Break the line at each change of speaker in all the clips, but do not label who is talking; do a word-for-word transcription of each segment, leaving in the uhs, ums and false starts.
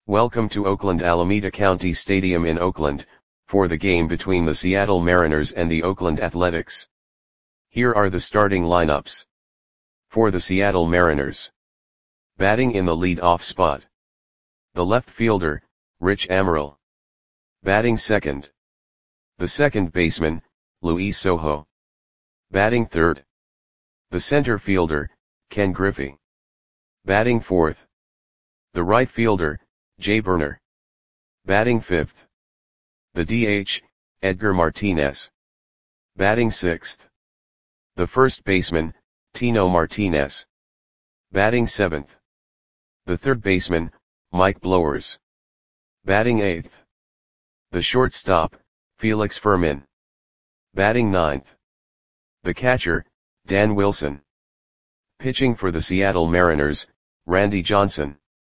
Welcome to Oakland Alameda County Stadium in Oakland, for the game between the Seattle Mariners and the Oakland Athletics. Here are the starting lineups. For the Seattle Mariners. Batting in the lead-off spot. The left fielder, Rich Amaral. Batting second. The second baseman, Luis Sojo. Batting third. The center fielder, Ken Griffey. Batting fourth. The right fielder, Jay Burner. Batting fifth. The D H, Edgar Martinez. Batting sixth. The first baseman, Tino Martinez. Batting seventh. The third baseman, Mike Blowers. Batting eighth. The shortstop, Felix Fermin. Batting ninth. The catcher, Dan Wilson. Pitching for the Seattle Mariners, Randy Johnson.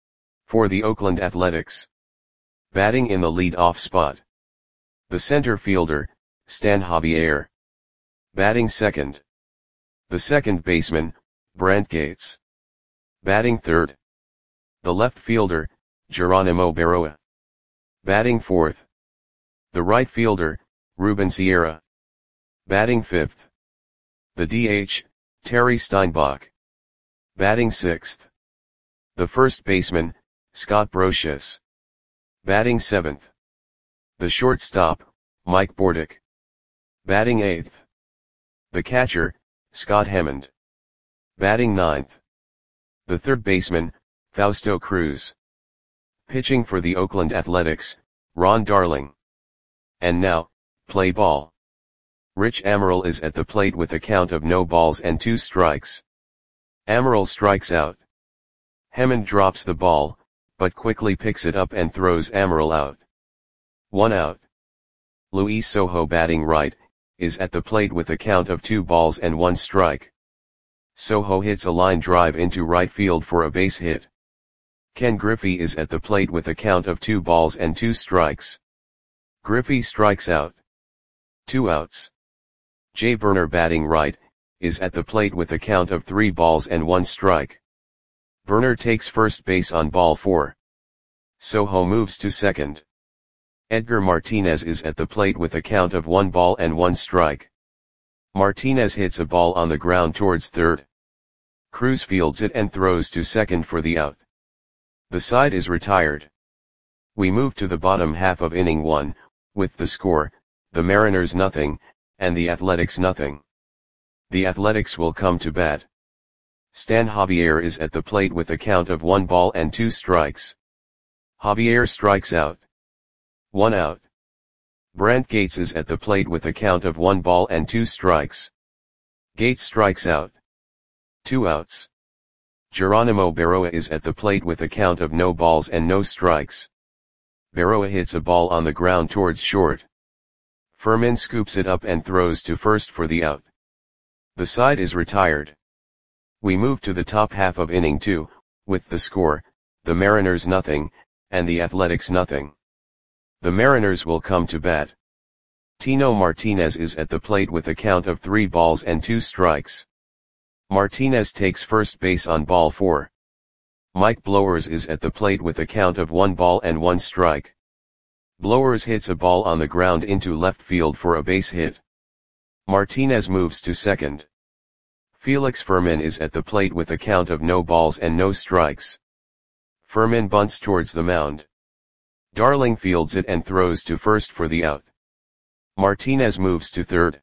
For the Oakland Athletics. Batting in the lead-off spot. The center fielder, Stan Javier. Batting second. The second baseman, Brent Gates. Batting third. The left fielder, Geronimo Berroa. Batting fourth. The right fielder, Ruben Sierra. Batting fifth. The D H, Terry Steinbach. Batting sixth. The first baseman, Scott Brosius. Batting seventh. The shortstop, Mike Bordick. Batting eighth. The catcher, Scott Hammond. Batting ninth. The third baseman, Fausto Cruz. Pitching for the Oakland Athletics, Ron Darling. And now, play ball. Rich Amaral is at the plate with a count of no balls and two strikes. Amaral strikes out. Hammond drops the ball, but quickly picks it up and throws Amaral out. One out. Luis Sojo, batting right, is at the plate with a count of two balls and one strike. Sojo hits a line drive into right field for a base hit. Ken Griffey is at the plate with a count of two balls and two strikes. Griffey strikes out. Two outs. Jay Burner, batting right, is at the plate with a count of three balls and one strike. Burner takes first base on ball four. Sojo moves to second. Edgar Martinez is at the plate with a count of one ball and one strike. Martinez hits a ball on the ground towards third. Cruz fields it and throws to second for the out. The side is retired. We move to the bottom half of inning one, with the score, the Mariners nothing, and the Athletics nothing. The Athletics will come to bat. Stan Javier is at the plate with a count of one ball and two strikes. Javier strikes out. One out. Brent Gates is at the plate with a count of one ball and two strikes. Gates strikes out. Two outs. Geronimo Berroa is at the plate with a count of no balls and no strikes. Berroa hits a ball on the ground towards short. Fermin scoops it up and throws to first for the out. The side is retired. We move to the top half of inning two, with the score, the Mariners nothing, and the Athletics nothing. The Mariners will come to bat. Tino Martinez is at the plate with a count of three balls and two strikes. Martinez takes first base on ball four. Mike Blowers is at the plate with a count of one ball and one strike. Blowers hits a ball on the ground into left field for a base hit. Martinez moves to second. Felix Fermin is at the plate with a count of no balls and no strikes. Fermin bunts towards the mound. Darling fields it and throws to first for the out. Martinez moves to third.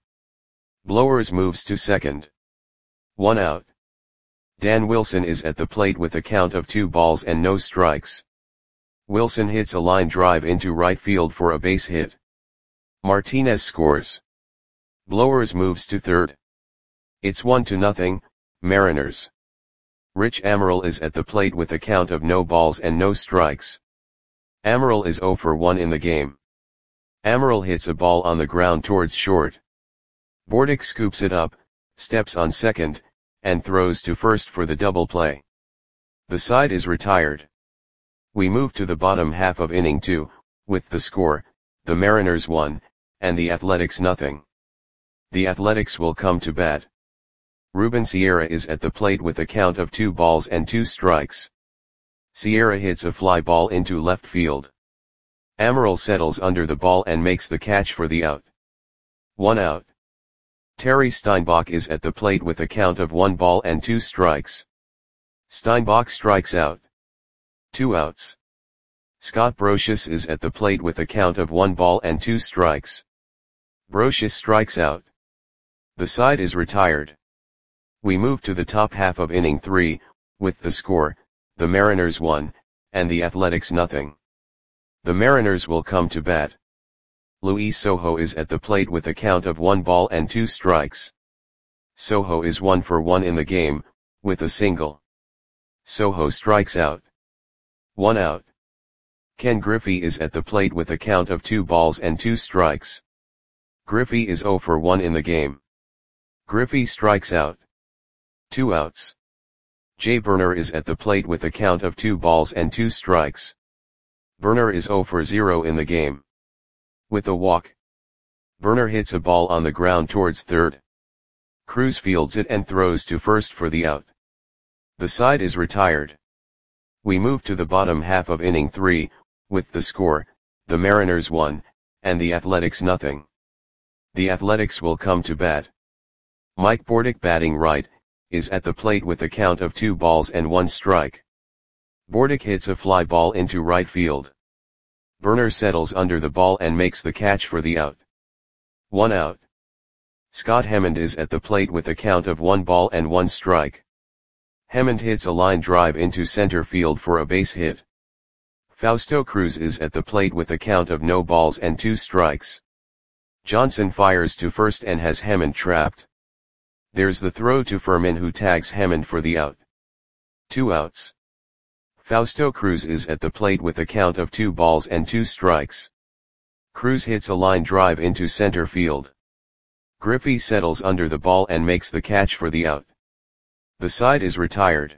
Blowers moves to second. One out. Dan Wilson is at the plate with a count of two balls and no strikes. Wilson hits a line drive into right field for a base hit. Martinez scores. Blowers moves to third. It's one to nothing, Mariners. Rich Amaral is at the plate with a count of no balls and no strikes. Amaral is zero for one in the game. Amaral hits a ball on the ground towards short. Bordick scoops it up, steps on second, and throws to first for the double play. The side is retired. We move to the bottom half of inning two, with the score, the Mariners one, and the Athletics nothing. The Athletics will come to bat. Ruben Sierra is at the plate with a count of two balls and two strikes. Sierra hits a fly ball into left field. Amaral settles under the ball and makes the catch for the out. One out. Terry Steinbach is at the plate with a count of one ball and two strikes. Steinbach strikes out. Two outs. Scott Brosius is at the plate with a count of one ball and two strikes. Brosius strikes out. The side is retired. We move to the top half of inning three, with the score, the Mariners one, and the Athletics nothing. The Mariners will come to bat. Luis Sojo is at the plate with a count of one ball and two strikes. Sojo is one for one in the game, with a single. Sojo strikes out. One out. Ken Griffey is at the plate with a count of two balls and two strikes. Griffey is zero for one in the game. Griffey strikes out. Two outs. Jay Burner is at the plate with a count of two balls and two strikes. Burner is zero for zero in the game. With a walk. Burner hits a ball on the ground towards third. Cruz fields it and throws to first for the out. The side is retired. We move to the bottom half of inning three, with the score, the Mariners one, and the Athletics nothing. The Athletics will come to bat. Mike Bordick, batting right, is at the plate with a count of two balls and one strike. Bordick hits a fly ball into right field. Burner settles under the ball and makes the catch for the out. One out. Scott Hemmond is at the plate with a count of one ball and one strike. Hemmond hits a line drive into center field for a base hit. Fausto Cruz is at the plate with a count of no balls and two strikes. Johnson fires to first and has Hemmond trapped. There's the throw to Furman, who tags Hemmond for the out. Two outs. Fausto Cruz is at the plate with a count of two balls and two strikes. Cruz hits a line drive into center field. Griffey settles under the ball and makes the catch for the out. The side is retired.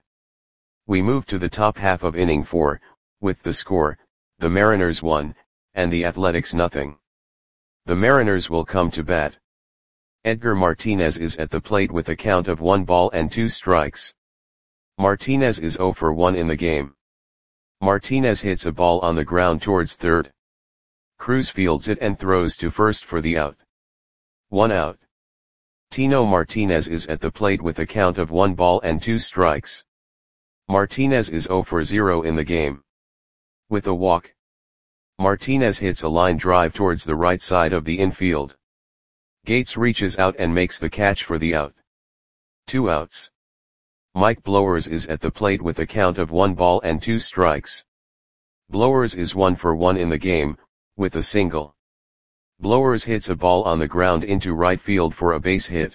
We move to the top half of inning four, with the score, the Mariners one, and the Athletics nothing. The Mariners will come to bat. Edgar Martinez is at the plate with a count of one ball and two strikes. Martinez is zero for one in the game. Martinez hits a ball on the ground towards third. Cruz fields it and throws to first for the out. One out. Tino Martinez is at the plate with a count of one ball and two strikes. Martinez is zero for zero in the game. With a walk. Martinez hits a line drive towards the right side of the infield. Gates reaches out and makes the catch for the out. Two outs. Mike Blowers is at the plate with a count of one ball and two strikes. Blowers is one for one in the game, with a single. Blowers hits a ball on the ground into right field for a base hit.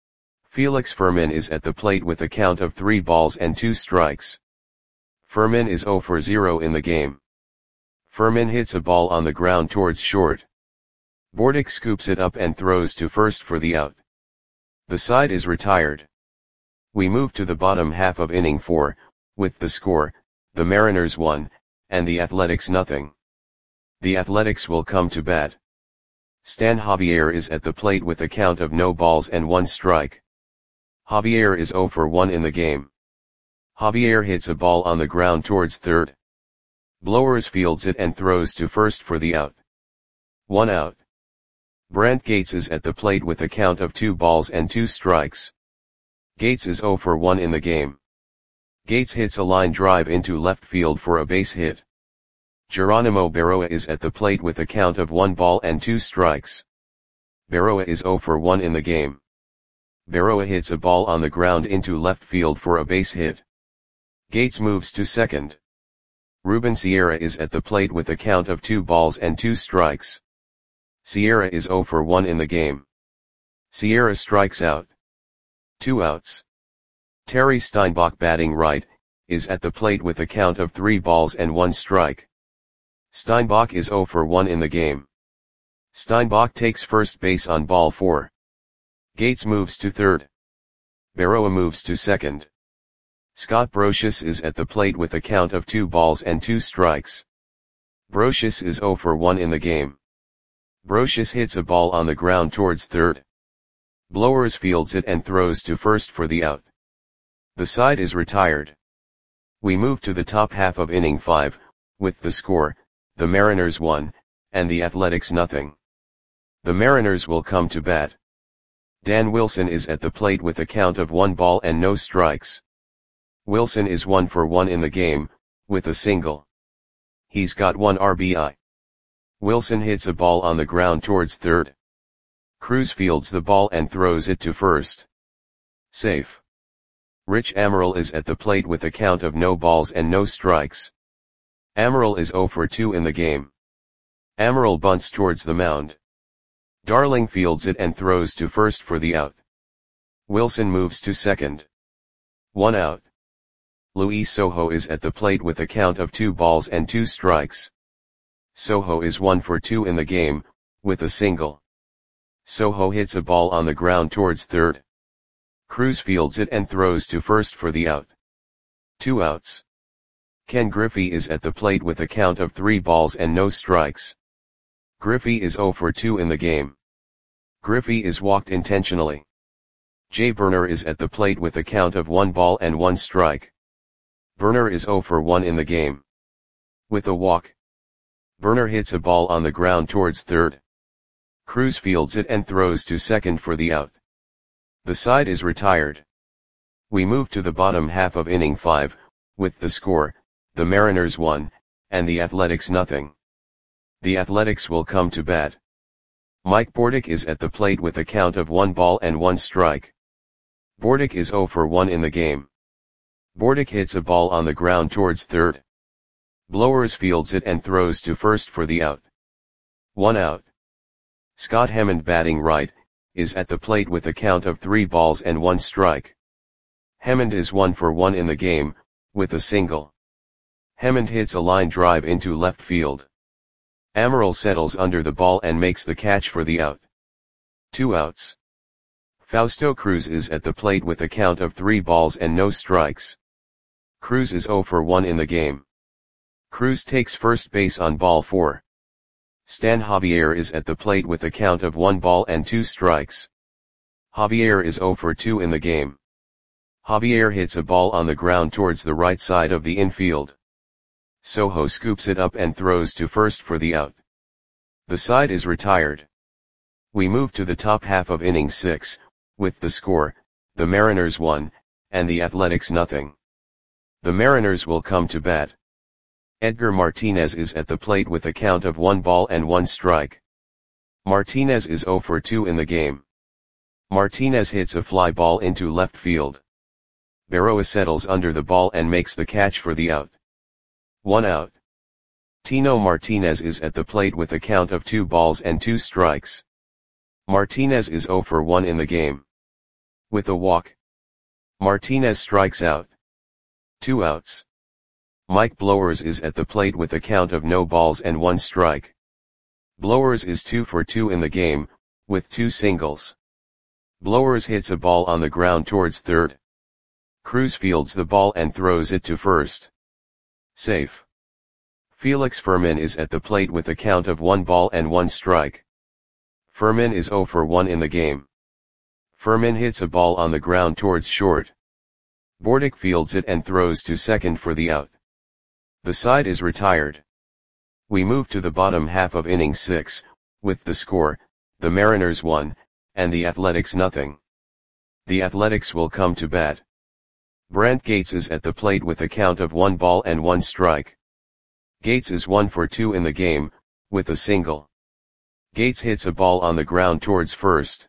Felix Furman is at the plate with a count of three balls and two strikes. Furman is zero for zero in the game. Furman hits a ball on the ground towards short. Bordick scoops it up and throws to first for the out. The side is retired. We move to the bottom half of inning four, with the score, the Mariners one, and the Athletics nothing. The Athletics will come to bat. Stan Javier is at the plate with a count of no balls and one strike. Javier is zero for one in the game. Javier hits a ball on the ground towards third. Blowers fields it and throws to first for the out. One out. Brant Gates is at the plate with a count of two balls and two strikes. Gates is zero for one in the game. Gates hits a line drive into left field for a base hit. Geronimo Berroa is at the plate with a count of one ball and two strikes. Berroa is zero for one in the game. Berroa hits a ball on the ground into left field for a base hit. Gates moves to second. Ruben Sierra is at the plate with a count of two balls and two strikes. Sierra is zero for one in the game. Sierra strikes out. Two outs. Terry Steinbach, batting right, is at the plate with a count of three balls and one strike. Steinbach is zero for one in the game. Steinbach takes first base on ball four. Gates moves to third. Berroa moves to second. Scott Brosius is at the plate with a count of two balls and two strikes. Brosius is zero for one in the game. Brosius hits a ball on the ground towards third. Blowers fields it and throws to first for the out. The side is retired. We move to the top half of inning five, with the score, the Mariners one, and the Athletics nothing. The Mariners will come to bat. Dan Wilson is at the plate with a count of one ball and no strikes. Wilson is one for one in the game, with a single. He's got one R B I. Wilson hits a ball on the ground towards third. Cruz fields the ball and throws it to first. Safe. Rich Amaral is at the plate with a count of no balls and no strikes. Amaral is zero for two in the game. Amaral bunts towards the mound. Darling fields it and throws to first for the out. Wilson moves to second. One out. Luis Sojo is at the plate with a count of two balls and two strikes. Sojo is one for two in the game, with a single. Sojo hits a ball on the ground towards third. Cruz fields it and throws to first for the out. Two outs. Ken Griffey is at the plate with a count of three balls and no strikes. Griffey is zero for two in the game. Griffey is walked intentionally. Jay Burner is at the plate with a count of one ball and one strike. Burner is zero for one in the game. With a walk. Burner hits a ball on the ground towards third. Cruz fields it and throws to second for the out. The side is retired. We move to the bottom half of inning five, with the score, the Mariners one, and the Athletics nothing. The Athletics will come to bat. Mike Bordick is at the plate with a count of one ball and one strike. Bordick is zero for one in the game. Bordick hits a ball on the ground towards third. Blowers fields it and throws to first for the out. One out. Scott Hemmond, batting right, is at the plate with a count of three balls and one strike. Hemmond is one for one in the game, with a single. Hemmond hits a line drive into left field. Amaral settles under the ball and makes the catch for the out. Two outs. Fausto Cruz is at the plate with a count of three balls and no strikes. Cruz is zero for one in the game. Cruz takes first base on ball four. Stan Javier is at the plate with a count of one ball and two strikes. Javier is zero for two in the game. Javier hits a ball on the ground towards the right side of the infield. Sojo scoops it up and throws to first for the out. The side is retired. We move to the top half of inning six, with the score, the Mariners one, and the Athletics nothing. The Mariners will come to bat. Edgar Martinez is at the plate with a count of one ball and one strike. Martinez is zero for two in the game. Martinez hits a fly ball into left field. Berroa settles under the ball and makes the catch for the out. One out. Tino Martinez is at the plate with a count of two balls and two strikes. Martinez is zero for one in the game. With a walk. Martinez strikes out. Two outs. Mike Blowers is at the plate with a count of no balls and one strike. Blowers is two for two in the game, with two singles. Blowers hits a ball on the ground towards third. Cruz fields the ball and throws it to first. Safe. Felix Fermin is at the plate with a count of one ball and one strike. Fermin is zero for one in the game. Fermin hits a ball on the ground towards short. Bordick fields it and throws to second for the out. The side is retired. We move to the bottom half of inning six, with the score, the Mariners one, and the Athletics nothing. The Athletics will come to bat. Brant Gates is at the plate with a count of one ball and one strike. Gates is one for two in the game, with a single. Gates hits a ball on the ground towards first.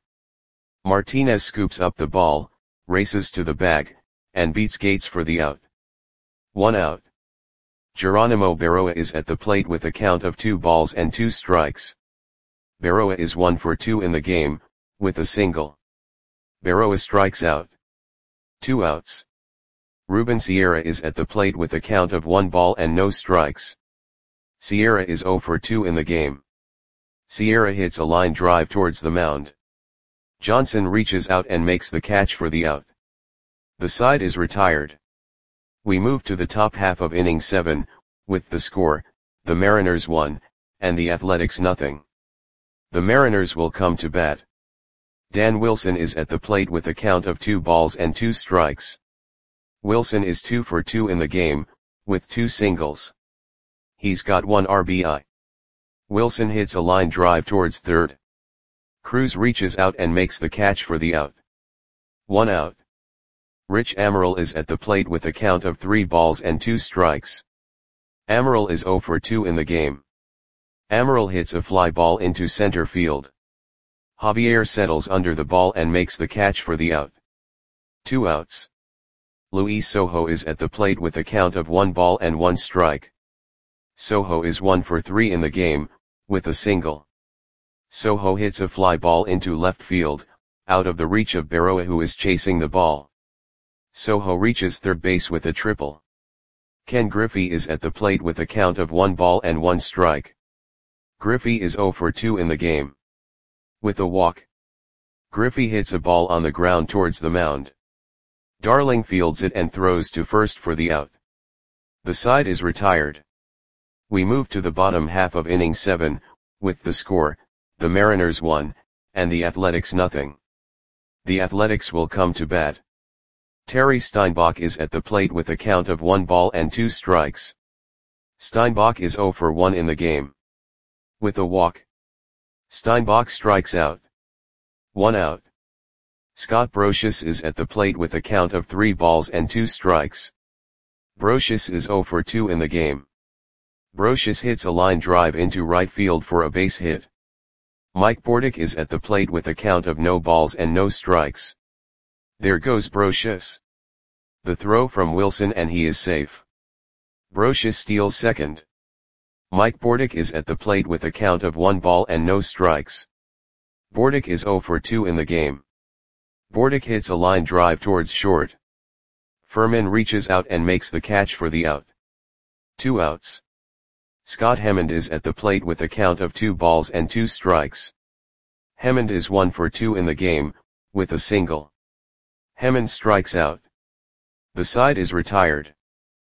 Martinez scoops up the ball, races to the bag, and beats Gates for the out. One out. Geronimo Berroa is at the plate with a count of two balls and two strikes. Berroa is one for two in the game, with a single. Berroa strikes out. Two outs. Ruben Sierra is at the plate with a count of one ball and no strikes. Sierra is zero for two in the game. Sierra hits a line drive towards the mound. Johnson reaches out and makes the catch for the out. The side is retired. We move to the top half of inning seven, with the score, the Mariners one, and the Athletics nothing. The Mariners will come to bat. Dan Wilson is at the plate with a count of two balls and two strikes. Wilson is two for two in the game, with two singles. He's got one R B I. Wilson hits a line drive towards third. Cruz reaches out and makes the catch for the out. One out. Rich Amaral is at the plate with a count of three balls and two strikes. Amaral is zero for two in the game. Amaral hits a fly ball into center field. Javier settles under the ball and makes the catch for the out. Two outs. Luis Sojo is at the plate with a count of one ball and one strike. Sojo is one for three in the game, with a single. Sojo hits a fly ball into left field, out of the reach of Berroa, who is chasing the ball. Sojo reaches third base with a triple. Ken Griffey is at the plate with a count of one ball and one strike. Griffey is zero for two in the game. With a walk. Griffey hits a ball on the ground towards the mound. Darling fields it and throws to first for the out. The side is retired. We move to the bottom half of inning seven, with the score, the Mariners one, and the Athletics nothing. The Athletics will come to bat. Terry Steinbach is at the plate with a count of one ball and two strikes. Steinbach is zero for one in the game. With a walk. Steinbach strikes out. One out. Scott Brosius is at the plate with a count of three balls and two strikes. Brosius is zero for two in the game. Brosius hits a line drive into right field for a base hit. Mike Bordick is at the plate with a count of no balls and no strikes. There goes Brosius. The throw from Wilson and he is safe. Brosius steals second. Mike Bordick is at the plate with a count of one ball and no strikes. Bordick is zero for two in the game. Bordick hits a line drive towards short. Furman reaches out and makes the catch for the out. Two outs. Scott Hemond is at the plate with a count of two balls and two strikes. Hemond is one for two in the game, with a single. Hemond strikes out. The side is retired.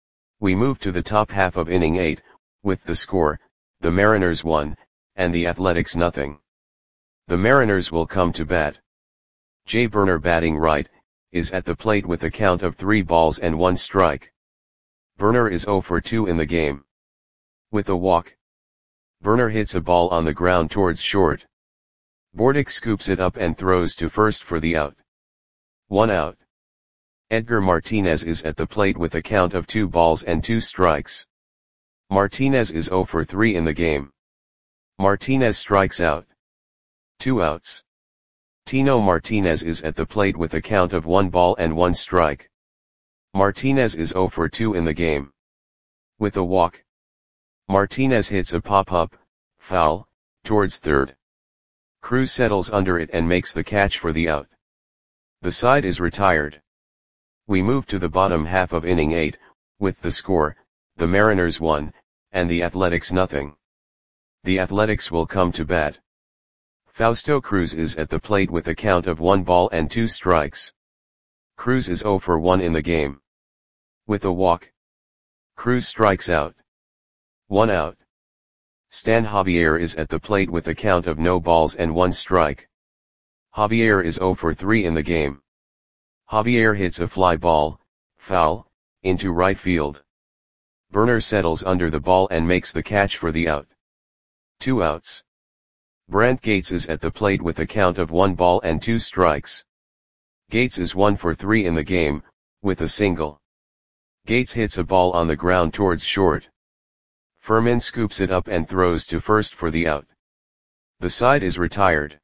We move to the top half of inning eight, with the score, the Mariners one, and the Athletics nothing. The Mariners will come to bat. Jay Burner, batting right, is at the plate with a count of three balls and one strike. Burner is zero for two in the game. With a walk. Burner hits a ball on the ground towards short. Bordick scoops it up and throws to first for the out. One out. Edgar Martinez is at the plate with a count of two balls and two strikes. Martinez is zero for three in the game. Martinez strikes out. Two outs. Tino Martinez is at the plate with a count of one ball and one strike. Martinez is zero for two in the game. With a walk. Martinez hits a pop-up, foul, towards third. Cruz settles under it and makes the catch for the out. The side is retired. We move to the bottom half of inning eight, with the score, the Mariners one, and the Athletics nothing. The Athletics will come to bat. Fausto Cruz is at the plate with a count of one ball and two strikes. Cruz is zero for one in the game. With a walk. Cruz strikes out. One out. Stan Javier is at the plate with a count of no balls and one strike. Javier is zero for three in the game. Javier hits a fly ball, foul, into right field. Burner settles under the ball and makes the catch for the out. Two outs. Brant Gates is at the plate with a count of one ball and two strikes. Gates is one for three in the game, with a single. Gates hits a ball on the ground towards short. Furman scoops it up and throws to first for the out. The side is retired.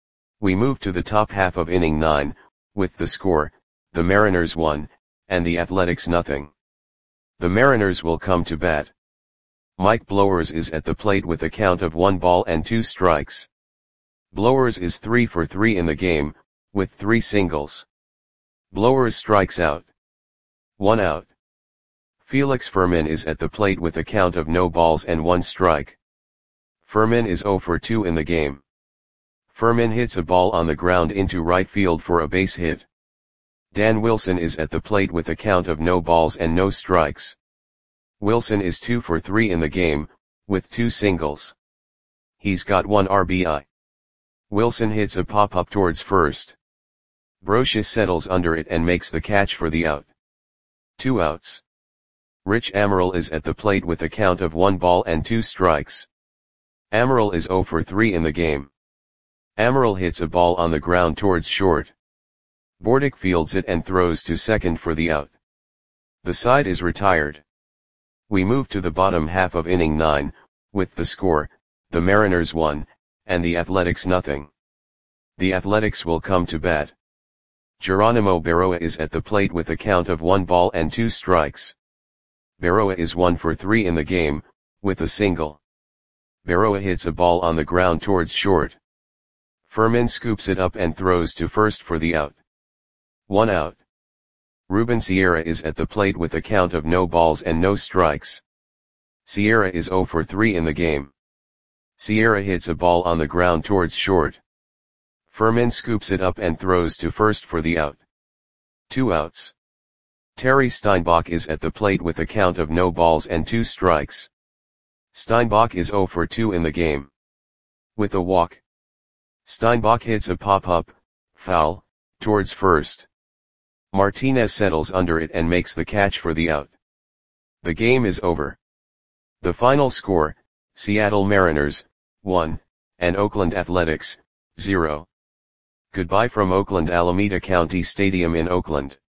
We move to the top half of inning nine, with the score, the Mariners one, and the Athletics nothing. The Mariners will come to bat. Mike Blowers is at the plate with a count of one ball and two strikes. Blowers is three for three in the game, with three singles. Blowers strikes out. One out. Felix Furman is at the plate with a count of no balls and one strike. Furman is zero for two in the game. Furman hits a ball on the ground into right field for a base hit. Dan Wilson is at the plate with a count of no balls and no strikes. Wilson is two for three in the game, with two singles. He's got one R B I. Wilson hits a pop-up towards first. Brosius settles under it and makes the catch for the out. Two outs. Rich Amaral is at the plate with a count of one ball and two strikes. Amaral is zero for three in the game. Amaral hits a ball on the ground towards short. Bordick fields it and throws to second for the out. The side is retired. We move to the bottom half of inning nine, with the score, the Mariners one, and the Athletics nothing. The Athletics will come to bat. Geronimo Berroa is at the plate with a count of one ball and two strikes. Berroa is one for three in the game, with a single. Berroa hits a ball on the ground towards short. Fermin scoops it up and throws to first for the out. One out. Ruben Sierra is at the plate with a count of no balls and no strikes. Sierra is zero for three in the game. Sierra hits a ball on the ground towards short. Fermin scoops it up and throws to first for the out. Two outs. Terry Steinbach is at the plate with a count of no balls and two strikes. Steinbach is zero for two in the game. With a walk. Steinbach hits a pop-up, foul, towards first. Martinez settles under it and makes the catch for the out. The game is over. The final score, Seattle Mariners, one, and Oakland Athletics, zero. Goodbye from Oakland Alameda County Stadium in Oakland.